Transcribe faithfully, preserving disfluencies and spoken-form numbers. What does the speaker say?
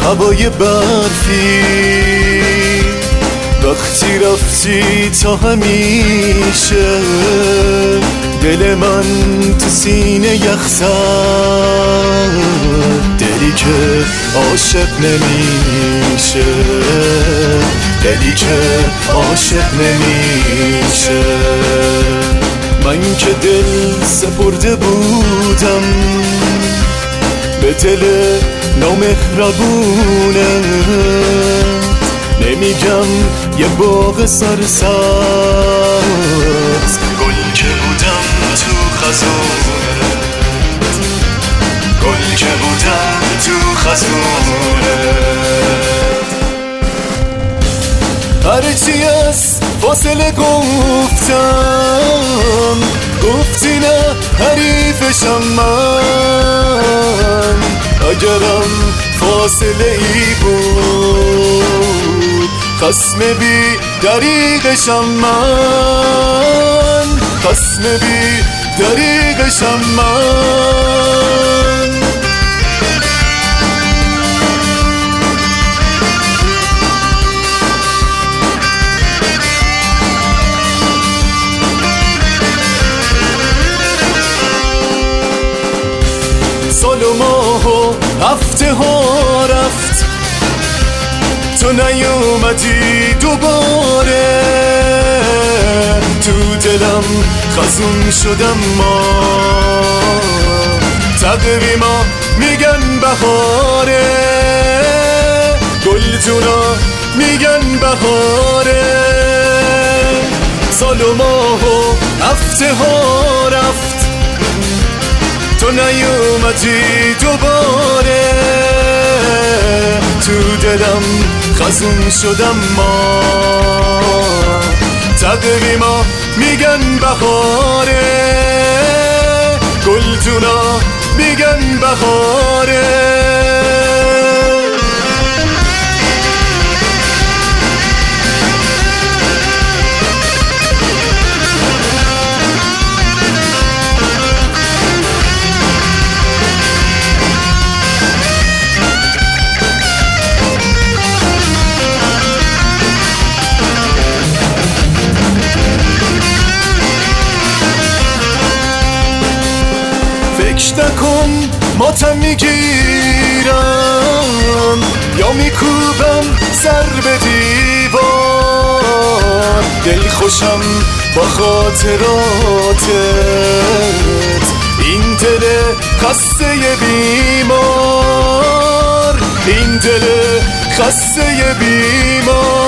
هوای برفی، وقتی رفتی تا همیشه دل من تو سینه یخ زد، دلی که عاشق نمیشه، دلی که عاشق نمیشه. من که دل سپرده بودم به دل نامهربونه، نمیگم یه باغ سرسبز، گل که بودم تو خزونه، گل که بودم تو خزونه. هرچی از فاصله گفتم، گفتی نه حریفشم من، اگرم فاصله ای بود خصم بی دریغشم من، خصم بی دریغشم من. سال و ماه و هفته ها رفت، تو نیومدی دوباره، تو دلم خزون شدم ما، تقویما میگن بهاره، گلدونا میگن بهاره. سال و ماه و هفته ها رفت، تو نیومدی دوباره، تو دلم خزون شدم ما، تقویما میگن بهاره، گلدونا میگن بهاره. فکر نکن ماتم میگیرم یا میکوبم سر به دیوار، دل خوشم با خاطراتت، این دل خسته بیمار، این دل خسته بیمار.